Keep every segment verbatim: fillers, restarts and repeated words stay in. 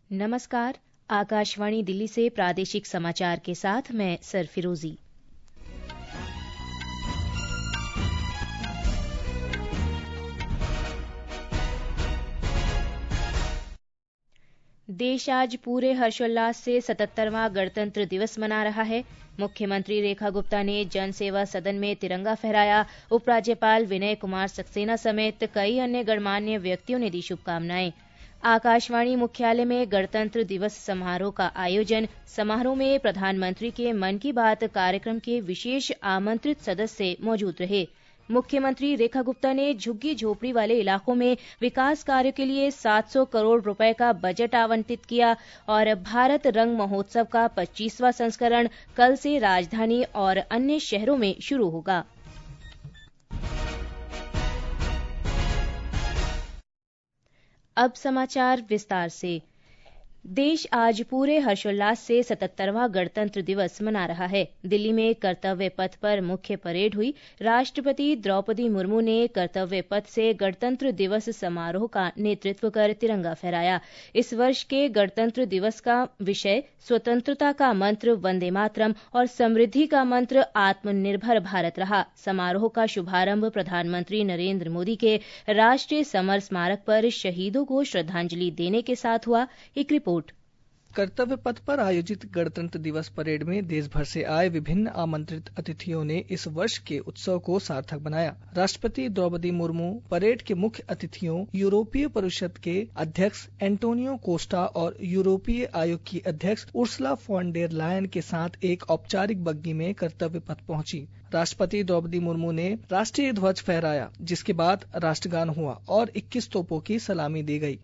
नमस्कार, आकाशवाणी दिल्ली से प्रादेशिक समाचार के साथ मैं सरफिरोजी। देश आज पूरे हर्षोल्लास से सतहत्तरवां गणतंत्र दिवस मना रहा है। मुख्यमंत्री रेखा गुप्ता ने जन सेवा सदन में तिरंगा फहराया। उपराज्यपाल विनय कुमार सक्सेना समेत कई अन्य गणमान्य व्यक्तियों ने दी शुभकामनाएं। आकाशवाणी मुख्यालय में गणतंत्र दिवस समारोह का आयोजन। समारोह में प्रधानमंत्री के मन की बात कार्यक्रम के विशेष आमंत्रित सदस्य मौजूद रहे। मुख्यमंत्री रेखा गुप्ता ने झुग्गी झोपड़ी वाले इलाकों में विकास कार्यों के लिए सात सौ करोड़ रुपए का बजट आवंटित किया और भारत रंग महोत्सव का पच्चीसवां संस्करण कल से राजधानी और अन्य शहरों में शुरू होगा। अब समाचार विस्तार से। देश आज पूरे हर्षोल्लास से सतहत्तरवां गणतंत्र दिवस मना रहा है। दिल्ली में कर्तव्य पथ पर मुख्य परेड हुई। राष्ट्रपति द्रौपदी मुर्मू ने कर्तव्य पथ से गणतंत्र दिवस समारोह का नेतृत्व कर तिरंगा फहराया। इस वर्ष के गणतंत्र दिवस का विषय स्वतंत्रता का मंत्र वंदे मातरम और समृद्धि का मंत्र आत्मनिर्भर भारत रहा। समारोह का शुभारंभ प्रधानमंत्री नरेंद्र मोदी के राष्ट्रीय समर स्मारक पर शहीदों को श्रद्धांजलि देने के साथ हुआ। एक रिपोर्ट। कर्तव्य पथ पर आयोजित गणतंत्र दिवस परेड में देश भर से आए विभिन्न आमंत्रित अतिथियों ने इस वर्ष के उत्सव को सार्थक बनाया। राष्ट्रपति द्रौपदी मुर्मू परेड के मुख्य अतिथियों यूरोपीय परिषद के अध्यक्ष एंटोनियो कोस्टा और यूरोपीय आयोग की अध्यक्ष उर्सुला फॉन डेर लायन के साथ एक औपचारिक बग्गी में कर्तव्य पथ पहुंची। राष्ट्रपति द्रौपदी मुर्मू ने राष्ट्रीय ध्वज फहराया, जिसके बाद राष्ट्रगान हुआ और इक्कीस तोपों की सलामी दी गई।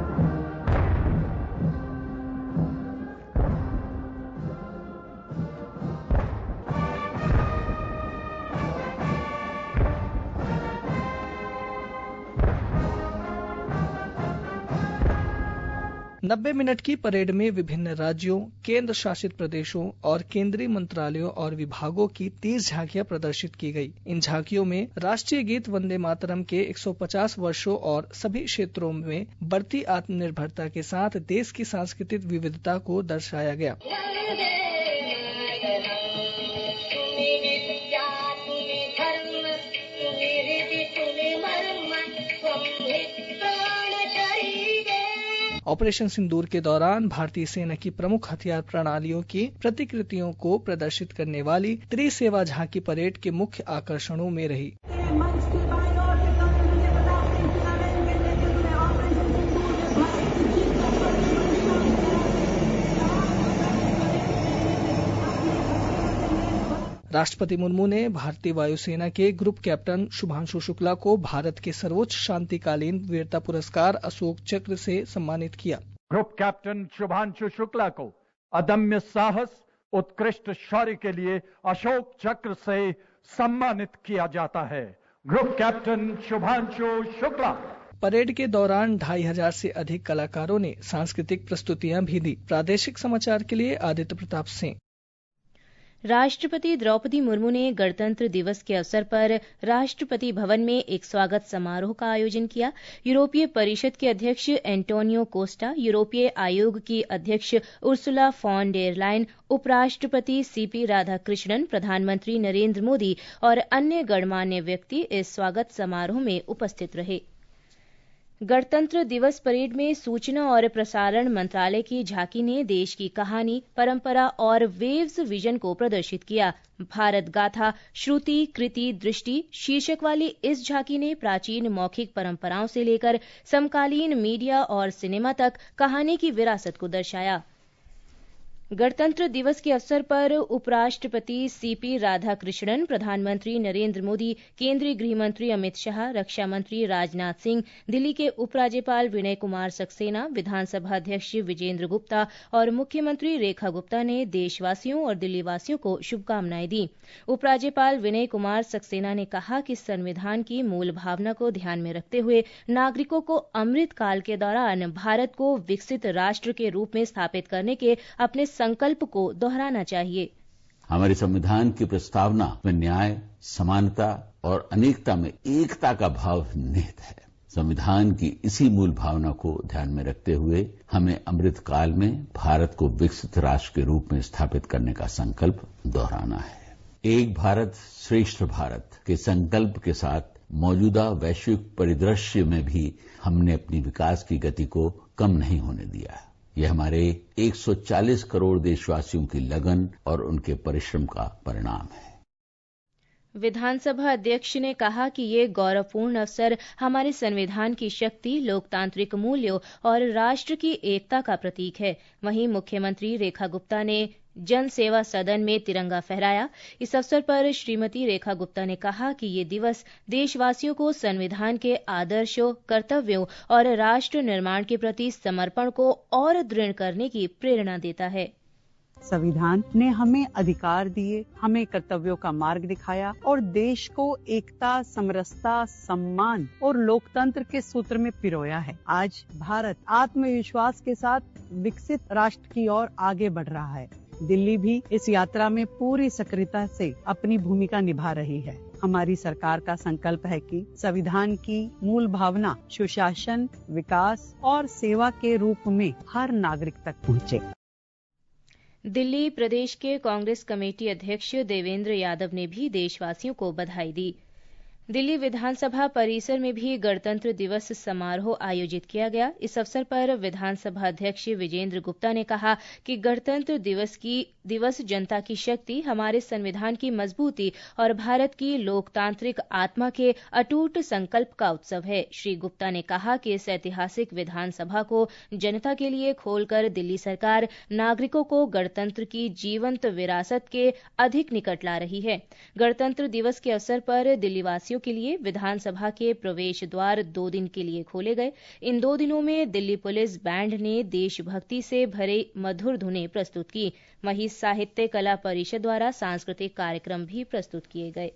नब्बे मिनट की परेड में विभिन्न राज्यों, केंद्र शासित प्रदेशों और केंद्रीय मंत्रालयों और विभागों की तीस झांकियां प्रदर्शित की गई। इन झांकियों में राष्ट्रीय गीत वंदे मातरम के एक सौ पचास वर्षों और सभी क्षेत्रों में बढ़ती आत्मनिर्भरता के साथ देश की सांस्कृतिक विविधता को दर्शाया गया। ऑपरेशन सिंदूर के दौरान भारतीय सेना की प्रमुख हथियार प्रणालियों की प्रतिकृतियों को प्रदर्शित करने वाली त्रिसेवा झांकी परेड के मुख्य आकर्षणों में रही। राष्ट्रपति मुर्मू ने भारतीय वायुसेना के ग्रुप कैप्टन शुभांशु शुक्ला को भारत के सर्वोच्च शांतिकालीन वीरता पुरस्कार अशोक चक्र से सम्मानित किया। ग्रुप कैप्टन शुभांशु शुक्ला को अदम्य साहस, उत्कृष्ट शौर्य के लिए अशोक चक्र से सम्मानित किया जाता है। Group captain Shubhanshu Shukla. Parade के दौरान ढाई हजार से अधिक कलाकारों ने सांस्कृतिक प्रस्तुतियां भी दी। प्रादेशिक समाचार के लिए आदित्य प्रताप सिंह। राष्ट्रपति द्रौपदी मुर्मू ने गणतंत्र दिवस के अवसर पर राष्ट्रपति भवन में एक स्वागत समारोह का आयोजन किया। यूरोपीय परिषद के अध्यक्ष एंटोनियो कोस्टा, यूरोपीय आयोग की अध्यक्ष उर्सुला फॉन डेर लायन, उपराष्ट्रपति सीपी राधाकृष्णन, प्रधानमंत्री नरेंद्र मोदी और अन्य गणमान्य व्यक्ति इस स्वागत समारोह में उपस्थित रहे। गणतंत्र दिवस परेड में सूचना और प्रसारण मंत्रालय की झांकी ने देश की कहानी, परंपरा और वेव्स विजन को प्रदर्शित किया। भारत गाथा श्रुति कृति दृष्टि शीर्षक वाली इस झांकी ने प्राचीन मौखिक परंपराओं से लेकर समकालीन मीडिया और सिनेमा तक कहानी की विरासत को दर्शाया। गणतंत्र दिवस के अवसर पर उपराष्ट्रपति सीपी राधाकृष्णन, प्रधानमंत्री नरेंद्र मोदी, केंद्रीय गृह मंत्री अमित शाह, रक्षा मंत्री राजनाथ सिंह, दिल्ली के उपराज्यपाल विनय कुमार सक्सेना, विधानसभा अध्यक्ष विजेंद्र गुप्ता और मुख्यमंत्री रेखा गुप्ता ने देशवासियों और दिल्लीवासियों को शुभकामनाएं दी। उपराज्यपाल विनय कुमार सक्सेना ने कहा कि संविधान की मूल भावना को ध्यान में रखते हुए नागरिकों को अमृत काल के दौरान भारत को विकसित राष्ट्र के रूप में स्थापित करने के अपने संकल्प को दोहराना चाहिए। हमारे संविधान की प्रस्तावना में न्याय, समानता और अनेकता में एकता का भाव निहित है। संविधान की इसी मूल भावना को ध्यान में रखते हुए हमें अमृत काल में भारत को विकसित राष्ट्र के रूप में स्थापित करने का संकल्प दोहराना है। एक भारत श्रेष्ठ भारत के संकल्प के साथ मौजूदा वैश्विक परिदृश्य में भी हमने अपनी विकास की गति को कम नहीं होने दिया। यह हमारे एक सौ चालीस करोड़ देशवासियों की लगन और उनके परिश्रम का परिणाम है। विधानसभा अध्यक्ष ने कहा कि ये गौरवपूर्ण अवसर हमारे संविधान की शक्ति, लोकतांत्रिक मूल्यों और राष्ट्र की एकता का प्रतीक है। वहीं मुख्यमंत्री रेखा गुप्ता ने जन सेवा सदन में तिरंगा फहराया। इस अवसर पर श्रीमती रेखा गुप्ता ने कहा कि ये दिवस देशवासियों को संविधान के आदर्शों, कर्तव्यों और राष्ट्र निर्माण के प्रति समर्पण को और दृढ़ करने की प्रेरणा देता है। संविधान ने हमें अधिकार दिए, हमें कर्तव्यों का मार्ग दिखाया और देश को एकता, समरसता, सम्मान और लोकतंत्र के सूत्र में पिरोया है। आज भारत आत्मविश्वास के साथ विकसित राष्ट्र की ओर आगे बढ़ रहा है। दिल्ली भी इस यात्रा में पूरी सक्रियता से अपनी भूमिका निभा रही है। हमारी सरकार का संकल्प है कि संविधान की मूल भावना सुशासन, विकास और सेवा के रूप में हर नागरिक तक पहुँचे। दिल्ली प्रदेश के कांग्रेस कमेटी अध्यक्ष देवेंद्र यादव ने भी देशवासियों को बधाई दी। दिल्ली विधानसभा परिसर में भी गणतंत्र दिवस समारोह आयोजित किया गया। इस अवसर पर विधानसभा अध्यक्ष विजेंद्र गुप्ता ने कहा कि गणतंत्र दिवस की दिवस जनता की शक्ति, हमारे संविधान की मजबूती और भारत की लोकतांत्रिक आत्मा के अटूट संकल्प का उत्सव है। श्री गुप्ता ने कहा कि इस ऐतिहासिक विधानसभा को जनता के लिए खोलकर दिल्ली सरकार नागरिकों को गणतंत्र की जीवंत विरासत के अधिक निकट ला रही है। गणतंत्र दिवस के अवसर पर दिल्लीवासियों के लिए विधानसभा के प्रवेश द्वार दो दिन के लिए खोले गए। इन दो दिनों में दिल्ली पुलिस बैंड ने देशभक्ति से भरे मधुर धुनें प्रस्तुत की। वहीं साहित्य कला परिषद द्वारा सांस्कृतिक कार्यक्रम भी प्रस्तुत किए गए।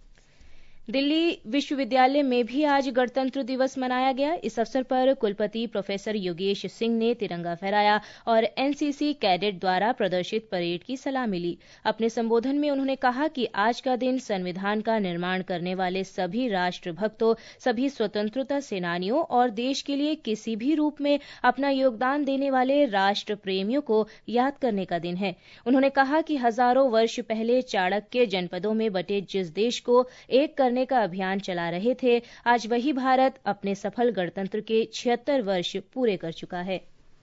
दिल्ली विश्वविद्यालय में भी आज गणतंत्र दिवस मनाया गया। इस अवसर पर कुलपति प्रोफेसर योगेश सिंह ने तिरंगा फहराया और एनसीसी कैडेट द्वारा प्रदर्शित परेड की सलामी ली। अपने संबोधन में उन्होंने कहा कि आज का दिन संविधान का निर्माण करने वाले सभी राष्ट्रभक्तों, सभी स्वतंत्रता सेनानियों और देश के लिए किसी भी रूप में अपना योगदान देने वाले राष्ट्र प्रेमियों को याद करने का दिन है। उन्होंने कहा कि हजारों वर्ष पहले चाणक्य जनपदों में बटे जिस देश को एक करने का अभियान चला रहे थे, आज वही भारत अपने सफल गणतंत्र के छिहत्तर वर्ष पूरे कर चुका है।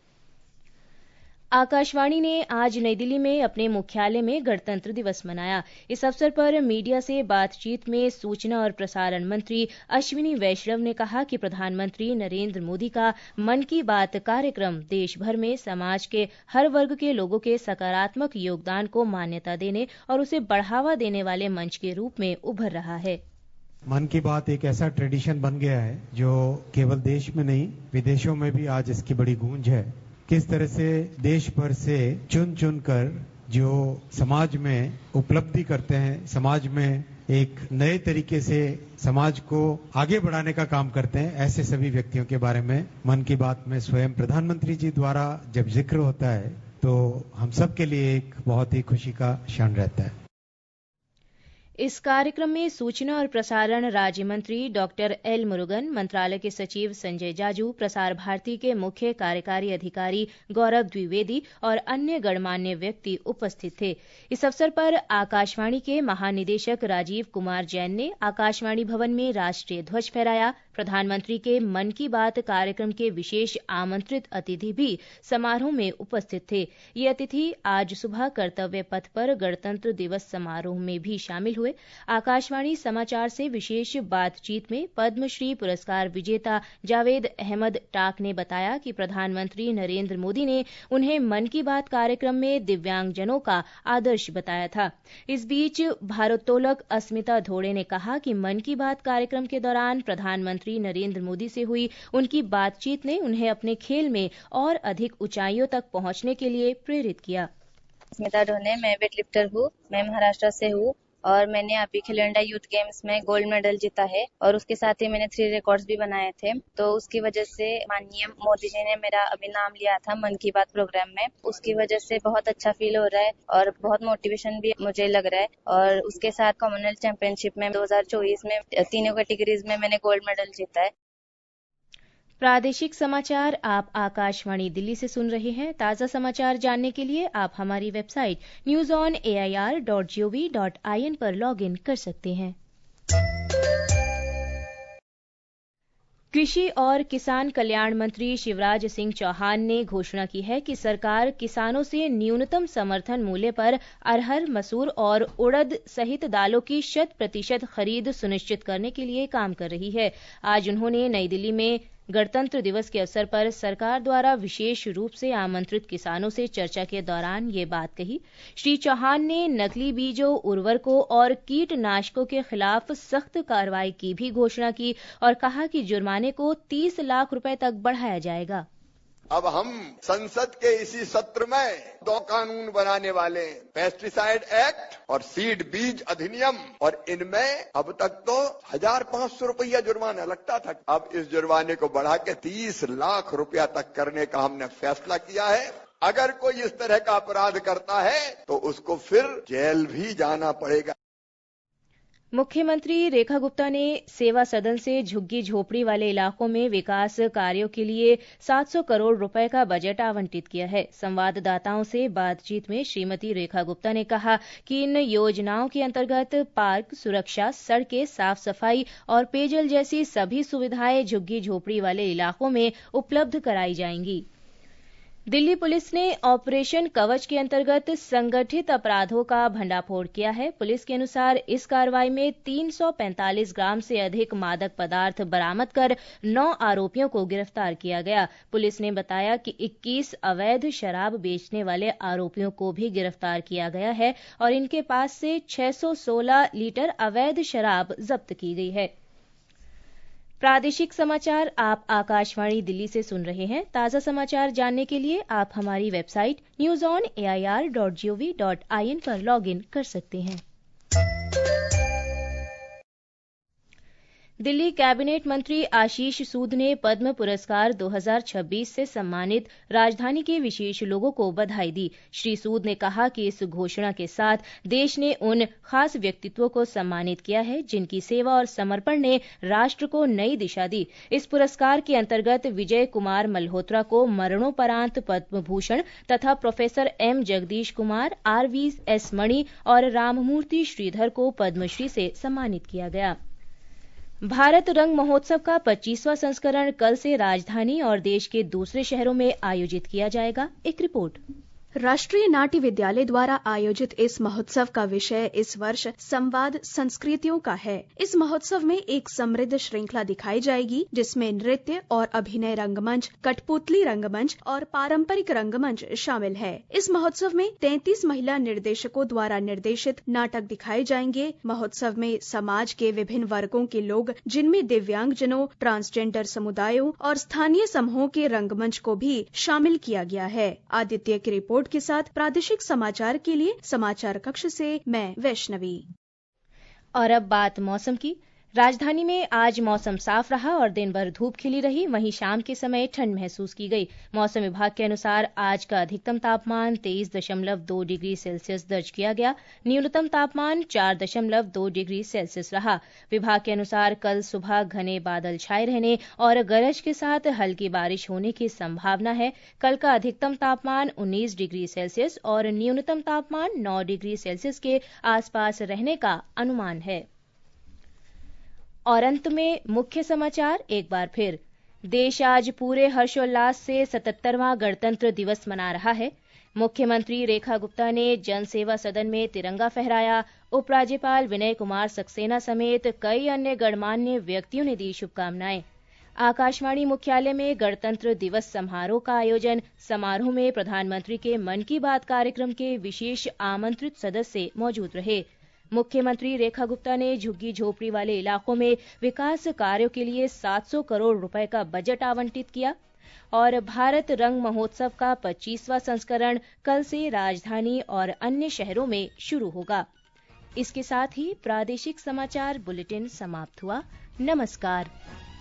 आकाशवाणी ने आज नई दिल्ली में अपने मुख्यालय में गणतंत्र दिवस मनाया। इस अवसर पर मीडिया से बातचीत में सूचना और प्रसारण मंत्री अश्विनी वैष्णव ने कहा कि प्रधानमंत्री नरेंद्र मोदी का मन की बात कार्यक्रम देश भर में समाज के हर वर्ग के लोगों के सकारात्मक योगदान को मान्यता देने और उसे बढ़ावा देने वाले मंच के रूप में उभर रहा है। मन की बात एक ऐसा ट्रेडिशन बन गया है जो केवल देश में नहीं, विदेशों में भी आज इसकी बड़ी गूंज है। किस तरह से देश भर से चुन चुन कर जो समाज में उपलब्धि करते हैं, समाज में एक नए तरीके से समाज को आगे बढ़ाने का काम करते हैं, ऐसे सभी व्यक्तियों के बारे में मन की बात में स्वयं प्रधानमंत्री जी द्वारा जब जिक्र होता है तो हम सब के लिए एक बहुत ही खुशी का क्षण रहता है। इस कार्यक्रम में सूचना और प्रसारण राज्य मंत्री डॉक्टर एल मुरुगन, मंत्रालय के सचिव संजय जाजू, प्रसार भारती के मुख्य कार्यकारी अधिकारी गौरव द्विवेदी और अन्य गणमान्य व्यक्ति उपस्थित थे। इस अवसर पर आकाशवाणी के महानिदेशक राजीव कुमार जैन ने आकाशवाणी भवन में राष्ट्रीय ध्वज फहराया। प्रधानमंत्री के मन की बात कार्यक्रम के विशेष आमंत्रित अतिथि भी समारोह में उपस्थित थे। ये अतिथि आज सुबह कर्तव्य पथ पर गणतंत्र दिवस समारोह में भी शामिल हुए। आकाशवाणी समाचार से विशेष बातचीत में पद्मश्री पुरस्कार विजेता जावेद अहमद टाक ने बताया कि प्रधानमंत्री नरेंद्र मोदी ने उन्हें मन की बात कार्यक्रम में दिव्यांगजनों का आदर्श बताया था। इस बीच भारोत्तोलक अस्मिता धोड़े ने कहा कि मन की बात कार्यक्रम के दौरान प्रधानमंत्री नरेंद्र मोदी से हुई उनकी बातचीत ने उन्हें अपने खेल में और अधिक ऊंचाइयों तक पहुंचने के लिए प्रेरित किया। अस्मिता धोड़े, मैं वेट लिफ्टर हूँ, मैं महाराष्ट्र से हूँ और मैंने अभी खेलो इंडिया यूथ गेम्स में गोल्ड मेडल जीता है और उसके साथ ही मैंने थ्री रिकॉर्ड्स भी बनाए थे। तो उसकी वजह से माननीय मोदी जी ने मेरा अभी नाम लिया था मन की बात प्रोग्राम में। उसकी वजह से बहुत अच्छा फील हो रहा है और बहुत मोटिवेशन भी मुझे लग रहा है। और उसके साथ कॉमनवेल्थ चैंपियनशिप में दो हज़ार चौबीस में तीनों कैटेगरीज में मैंने गोल्ड मेडल जीता है। प्रादेशिक समाचार आप आकाशवाणी दिल्ली से सुन रहे हैं। ताज़ा समाचार जानने के लिए आप हमारी website news on A I R dot G O V dot I N पर लॉग इन कर सकते हैं। कृषि और किसान कल्याण मंत्री शिवराज सिंह चौहान ने घोषणा की है कि सरकार किसानों से न्यूनतम समर्थन मूल्य पर अरहर, मसूर और उड़द सहित दालों की शत प्रतिशत खरीद सुनिश्चित करने के लिए काम कर रही है। आज उन्होंने नई दिल्ली में गणतंत्र दिवस के अवसर पर सरकार द्वारा विशेष रूप से आमंत्रित किसानों से चर्चा के दौरान ये बात कही। श्री चौहान ने नकली बीजों, उर्वरकों और कीटनाशकों के खिलाफ सख्त कार्रवाई की भी घोषणा की और कहा कि जुर्माने को तीस लाख रुपए तक बढ़ाया जाएगा। अब हम संसद के इसी सत्र में दो कानून बनाने वाले हैं, पेस्टिसाइड एक्ट और सीड बीज अधिनियम, और इनमें अब तक तो हजार पांच सौ रुपया जुर्माना लगता था। अब इस जुर्माने को बढ़ा के तीस लाख रुपया तक करने का हमने फैसला किया है। अगर कोई इस तरह का अपराध करता है तो उसको फिर जेल भी जाना पड़ेगा। मुख्यमंत्री रेखा गुप्ता ने सेवा सदन से झुग्गी झोपड़ी वाले इलाकों में विकास कार्यों के लिए सात सौ करोड़ रुपए का बजट आवंटित किया है। संवाददाताओं से बातचीत में श्रीमती रेखा गुप्ता ने कहा कि इन योजनाओं के अंतर्गत पार्क, सुरक्षा, सड़कें, साफ सफाई और पेयजल जैसी सभी सुविधाएं झुग्गी झोपड़ी वाले इलाकों में उपलब्ध कराई जाएंगी। दिल्ली पुलिस ने ऑपरेशन कवच के अंतर्गत संगठित अपराधों का भंडाफोड़ किया है। पुलिस के अनुसार इस कार्रवाई में तीन सौ पैंतालीस ग्राम से अधिक मादक पदार्थ बरामद कर नौ आरोपियों को गिरफ्तार किया गया। पुलिस ने बताया कि इक्कीस अवैध शराब बेचने वाले आरोपियों को भी गिरफ्तार किया गया है और इनके पास से छह सौ सोलह लीटर अवैध शराब जब्त की गई है। प्रादेशिक समाचार आप आकाशवाणी दिल्ली से सुन रहे हैं। ताज़ा समाचार जानने के लिए आप हमारी website news on A I R dot G O V dot I N पर लॉग इन कर सकते हैं। दिल्ली कैबिनेट मंत्री आशीष सूद ने पद्म पुरस्कार दो हज़ार छब्बीस से सम्मानित राजधानी के विशेष लोगों को बधाई दी। श्री सूद ने कहा कि इस घोषणा के साथ देश ने उन खास व्यक्तित्वों को सम्मानित किया है जिनकी सेवा और समर्पण ने राष्ट्र को नई दिशा दी। इस पुरस्कार के अंतर्गत विजय कुमार मल्होत्रा को मरणोपरांत पद्म भूषण तथा professor M Jagdish Kumar, R V S Mani और राममूर्ति श्रीधर को पद्मश्री से सम्मानित किया गया। भारत रंग महोत्सव का पच्चीसवां संस्करण कल से राजधानी और देश के दूसरे शहरों में आयोजित किया जाएगा। एक रिपोर्ट। राष्ट्रीय नाट्य विद्यालय द्वारा आयोजित इस महोत्सव का विषय इस वर्ष संवाद संस्कृतियों का है। इस महोत्सव में एक समृद्ध श्रृंखला दिखाई जाएगी जिसमें नृत्य और अभिनय रंगमंच, कठपुतली रंगमंच और पारंपरिक रंगमंच शामिल है। इस महोत्सव में तैंतीस महिला निर्देशकों द्वारा निर्देशित नाटक दिखाए जाएंगे। महोत्सव में समाज के विभिन्न वर्गों के लोग, जिनमें दिव्यांगजनों, ट्रांसजेंडर समुदायों और स्थानीय समूहों के रंगमंच को भी शामिल किया गया है। आदित्य की रिपोर्ट के साथ प्रादेशिक समाचार के लिए समाचार कक्ष से मैं वैष्णवी। और अब बात मौसम की। राजधानी में आज मौसम साफ रहा और दिन भर धूप खिली रही। वहीं शाम के समय ठंड महसूस की गई। मौसम विभाग के अनुसार आज का अधिकतम तापमान तेईस दशमलव दो डिग्री सेल्सियस दर्ज किया गया। न्यूनतम तापमान चार दशमलव दो डिग्री सेल्सियस रहा। विभाग के अनुसार कल सुबह घने बादल छाए रहने और गरज के साथ हल्की बारिश होने की संभावना है। कल का अधिकतम तापमान उन्नीस डिग्री सेल्सियस और न्यूनतम तापमान नौ डिग्री सेल्सियस के आसपास रहने का अनुमान है। और अंत में मुख्य समाचार एक बार फिर। देश आज पूरे हर्षोल्लास से सतहत्तरवां गणतंत्र दिवस मना रहा है। मुख्यमंत्री रेखा गुप्ता ने जन सेवा सदन में तिरंगा फहराया। उपराज्यपाल विनय कुमार सक्सेना समेत कई अन्य गणमान्य व्यक्तियों ने दी शुभकामनाएं। आकाशवाणी मुख्यालय में गणतंत्र दिवस समारोह का आयोजन। समारोह में प्रधानमंत्री के मन की बात कार्यक्रम के विशेष आमंत्रित सदस्य मौजूद रहे। मुख्यमंत्री रेखा गुप्ता ने झुग्गी झोपड़ी वाले इलाकों में विकास कार्यों के लिए सात सौ करोड़ रुपए का बजट आवंटित किया। और भारत रंग महोत्सव का पच्चीसवां संस्करण कल से राजधानी और अन्य शहरों में शुरू होगा। इसके साथ ही प्रादेशिक समाचार बुलेटिन समाप्त हुआ। नमस्कार।